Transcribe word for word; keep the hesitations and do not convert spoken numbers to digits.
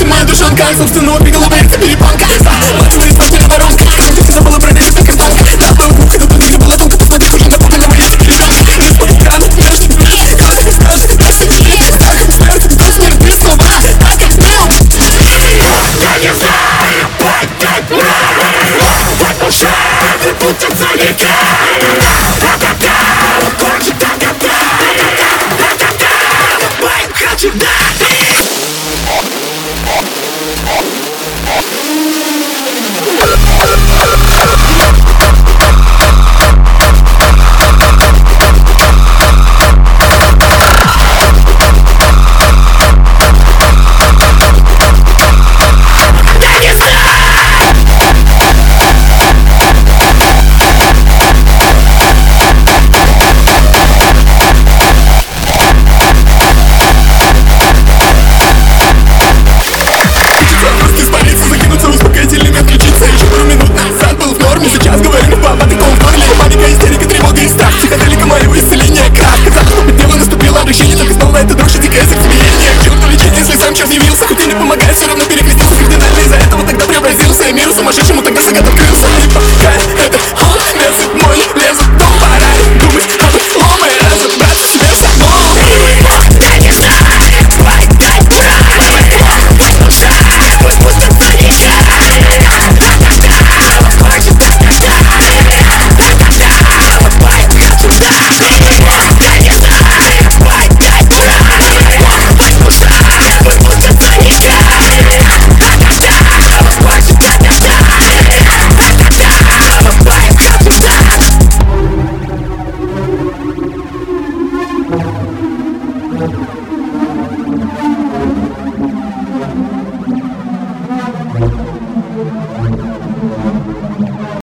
моя душонка, собственного пикала боится перепонка. Замаченная испорченная воронка, ты забыла про меня, как танка. Да, был звук, это тут не была тонко, посмотри, уже напугана моя пережонка. Не смотри рано, даже не ближе, кто-то не скажет, так что не так как смерть, это просто не разбери слова, так как смел. Я не знаю, поднять правила, вот душа, ты будто залетела. Та-та-та, кончит, та-та-та, та-та-та, бай, хочу, сейчас говорю, не папа, ты ком в горле. Паника, истерика, тревога и страх. Психоделика моего исцеления, крах. Казалось, что дело наступило облегчение, только снова это дрожь и дикое сердцебиение. К черту лечение, если сам черт явился. Хоть и не помогает, все равно перекрестился кардинально. Из-за этого тогда преобразился я миру сумасшедшему, тогда закат открылся. И пока это он лезет мой, лезет, то пора думать об ломе, разобраться в себе самому. я не знаю, поднять правила, вот душа, пусть будто залетела.